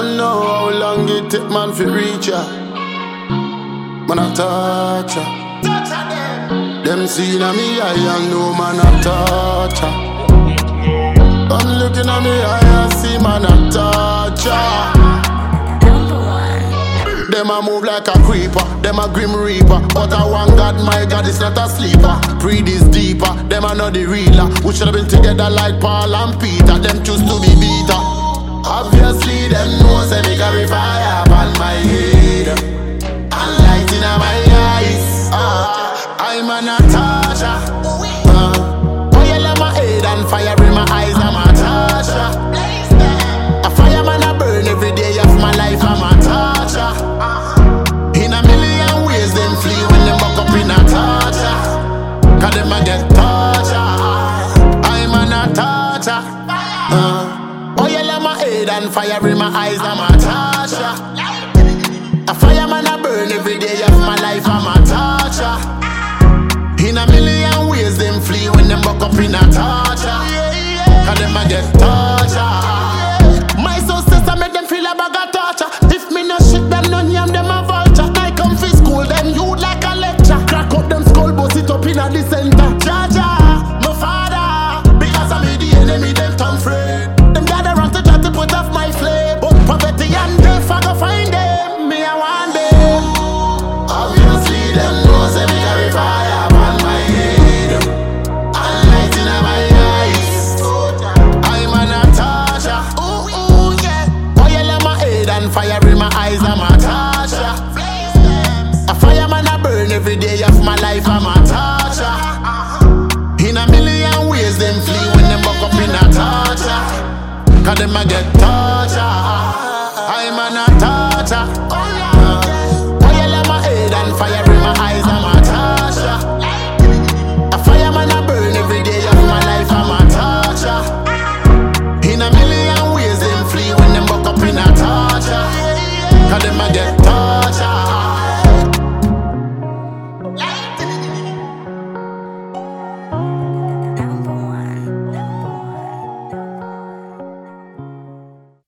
don't know how long it take man fi reach ya. Man a touch ya. Them see na me eye and know man a touch ya. I'm looking at me eye and see man a touch ya. Them a move like a creeper, them a grim reaper. But I want God, my God is not a sleeper. Breed is deeper, them a not the realer. We should have been together like Paul and Peter. Them choose to be beater. Obviously them know say me carry fire upon my head and light in my eyes. I'm a Natasha. Oil in my head and fire in my eyes. I'm a Natasha. A fireman a burn every day of my life. I'm a Natasha. In a million ways them flee when them buck up in a Natasha. Cause them a get torture. I'm a Natasha. Oil in my head and fire in my eyes. I'm a Natasha. A fireman a burn every day of my life. I'm a Natasha. In a million ways them flee when them buck up in a Natasha. Cause them a get torture. My success I make them feel a bag of torture. If me no shit them no yam them a vulture. I come fi school them you like a lecture. Crack up them skull bust it up in a the center. Jaja, my father. Because I made the enemy them turn friend. Them gather around to try to put off my flame. But poverty and death I go find them. Me I want them. Obviously them know say me carry fire upon my head and light in my eyes. I'm a Natasha. Yeah. Oil in my head and fire in my eyes. I'm a Natasha. A fireman a burn every day of my life. I'm a Natasha. In a million ways them flee when them buck up in a Natasha. Cause them a get